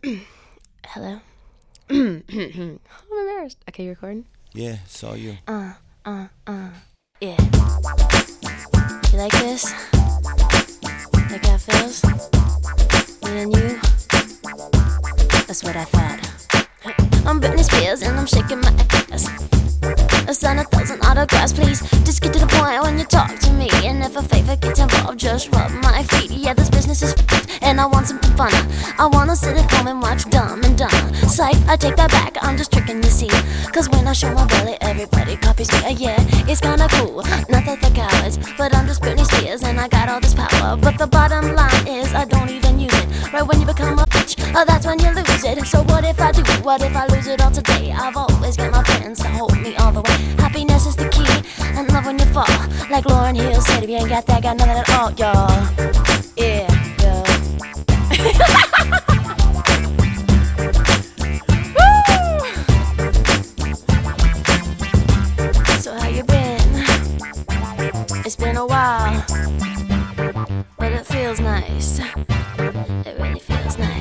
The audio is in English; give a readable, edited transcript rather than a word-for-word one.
Hello? I'm embarrassed. Okay, you recording? Yeah, saw you. Yeah. You like this? Like how it feels? Me and you? That's what I thought. I'm Britney Spears and I'm shaking my ass. I sign 1,000 autographs, please. Just get to the point when you talk to me. And if a favor gets involved, just rub my feet. Yeah, this business is and I want something fun. I wanna sit at home and watch Dumb and Dumber. Psych, I take that back, I'm just tricking you, see. Cause when I show my belly, everybody copies me. Yeah, it's kinda cool, not that they're cowards, but I'm just Britney Spears and I got all this power. But the bottom line is I don't even use it. Right when you become a bitch, that's when you lose it. So what if I do? What if I lose it all today? I've always got my friends to hold me all the way. Happiness is the key, and love when you fall. Like Lauryn Hill said, if you ain't got that, got nothing at all, y'all. Yeah, yeah. Woo! So how you been? It's been a while, but it feels nice. It really feels nice.